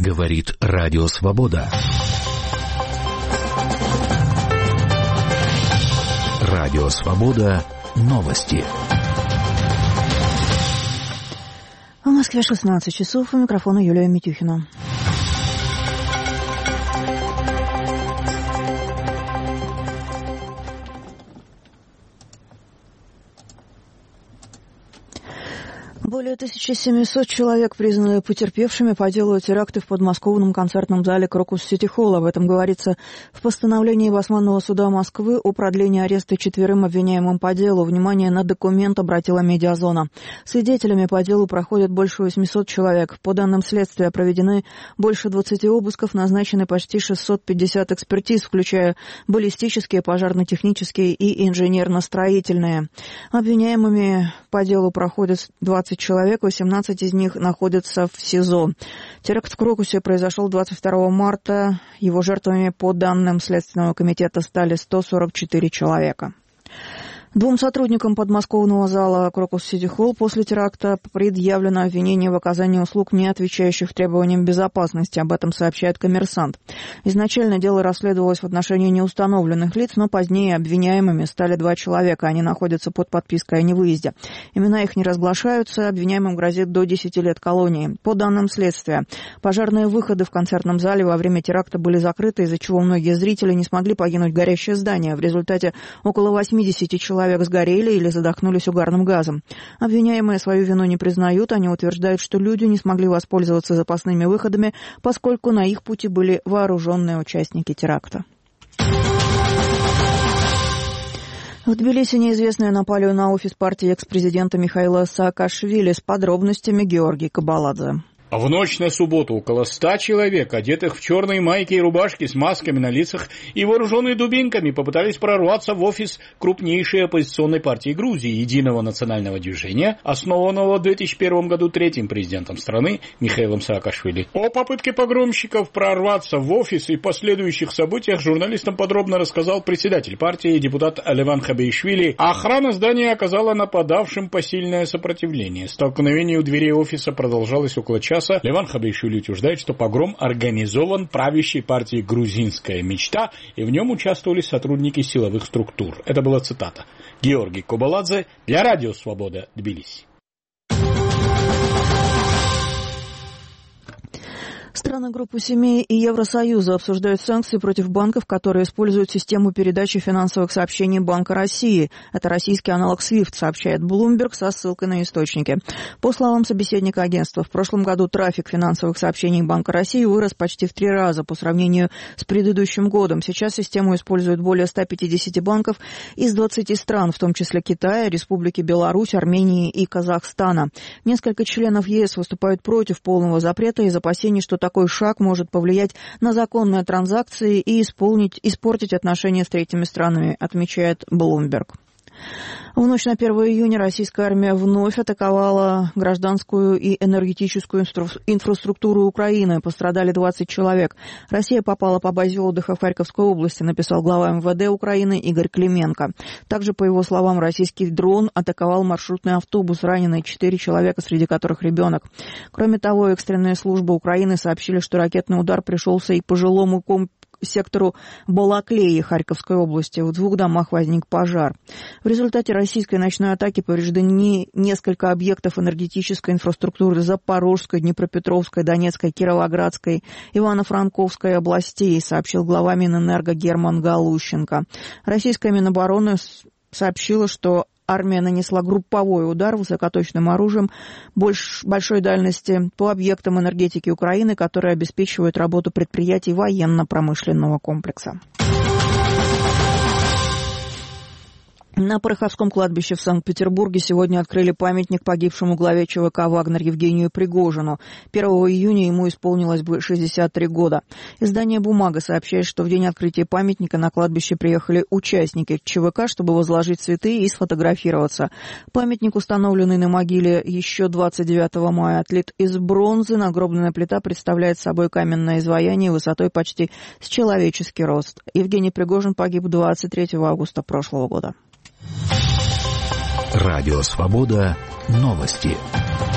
Говорит Радио Свобода. Радио Свобода. Новости. В Москве 16 часов. У микрофона Юлия Митюхина. Более 1700 человек признаны потерпевшими по делу теракта в подмосковном концертном зале Крокус-Сити-Холл. Об этом говорится в постановлении Басманного суда Москвы о продлении ареста 4 обвиняемым по делу. Внимание на документ обратила Медиазона. Свидетелями по делу проходят больше 800 человек. По данным следствия проведены больше 20 обысков, назначены почти 650 экспертиз, включая баллистические, пожарно-технические и инженерно-строительные. Обвиняемыми по делу проходят 20 человек, 18 из них находятся в СИЗО. Теракт в Крокусе произошел 22 марта. Его жертвами, по данным Следственного комитета, стали 144 человека. 2 сотрудникам подмосковного зала Крокус-Сити-Холл после теракта предъявлено обвинение в оказании услуг, не отвечающих требованиям безопасности. Об этом сообщает «Коммерсант». Изначально дело расследовалось в отношении неустановленных лиц, но позднее обвиняемыми стали 2 человека. Они находятся под подпиской о невыезде. Имена их не разглашаются. Обвиняемым грозит до 10 лет колонии. По данным следствия, пожарные выходы в концертном зале во время теракта были закрыты, из-за чего многие зрители не смогли покинуть горящее здание. В результате около 80 человек сгорели или задохнулись угарным газом. Обвиняемые свою вину не признают. Они утверждают, что люди не смогли воспользоваться запасными выходами, поскольку на их пути были вооруженные участники теракта. В Тбилиси неизвестные напали на офис партии экс-президента Михаила Саакашвили. С подробностями Георгий Кабаладзе. В ночь на субботу около 100 человек, одетых в черные майки и рубашки с масками на лицах и вооруженные дубинками, попытались прорваться в офис крупнейшей оппозиционной партии Грузии, Единого национального движения, основанного в 2001 году 3-м президентом страны Михаилом Саакашвили. О попытке погромщиков прорваться в офис и последующих событиях журналистам подробно рассказал председатель партии, депутат Леван Хабеишвили. Охрана здания оказала нападавшим посильное сопротивление. Столкновение у дверей офиса продолжалось около часа. Леван Хабеишвили утверждает, что погром организован правящей партией «Грузинская мечта», и в нем участвовали сотрудники силовых структур. Это была цитата. Георгий Кабаладзе для Радио Свобода, Тбилиси. Страны Группы 7 и Евросоюза обсуждают санкции против банков, которые используют систему передачи финансовых сообщений Банка России. Это российский аналог SWIFT, сообщает Bloomberg со ссылкой на источники. По словам собеседника агентства, в прошлом году трафик финансовых сообщений Банка России вырос почти в 3 раза по сравнению с предыдущим годом. Сейчас систему используют более 150 банков из 20 стран, в том числе Китая, Республики Беларусь, Армении и Казахстана. Несколько членов ЕС выступают против полного запрета из опасений, что такой шаг может повлиять на законные транзакции и испортить отношения с третьими странами, отмечает Bloomberg. В ночь на 1 июня российская армия вновь атаковала гражданскую и энергетическую инфраструктуру Украины. Пострадали 20 человек. Россия попала по базе отдыха в Харьковской области, написал глава МВД Украины Игорь Клименко. Также, по его словам, российский дрон атаковал маршрутный автобус. Ранены 4 человека, среди которых ребенок. Кроме того, экстренные службы Украины сообщили, что ракетный удар пришелся и по жилому сектору Балаклеи Харьковской области. В 2 домах возник пожар. В результате российской ночной атаки повреждены несколько объектов энергетической инфраструктуры Запорожской, Днепропетровской, Донецкой, Кировоградской, Ивано-Франковской областей, сообщил глава Минэнерго Герман Галущенко. Российская Минобороны сообщила, что армия нанесла групповой удар высокоточным оружием большой дальности по объектам энергетики Украины, которые обеспечивают работу предприятий военно-промышленного комплекса. На Пороховском кладбище в Санкт-Петербурге сегодня открыли памятник погибшему главе ЧВК «Вагнер» Евгению Пригожину. 1 июня ему исполнилось бы 63 года. Издание «Бумага» сообщает, что в день открытия памятника на кладбище приехали участники ЧВК, чтобы возложить цветы и сфотографироваться. Памятник, установленный на могиле еще 29 мая, отлит из бронзы. Нагробная плита представляет собой каменное изваяние высотой почти с человеческий рост. Евгений Пригожин погиб 23 августа прошлого года. Радио Свобода. Новости.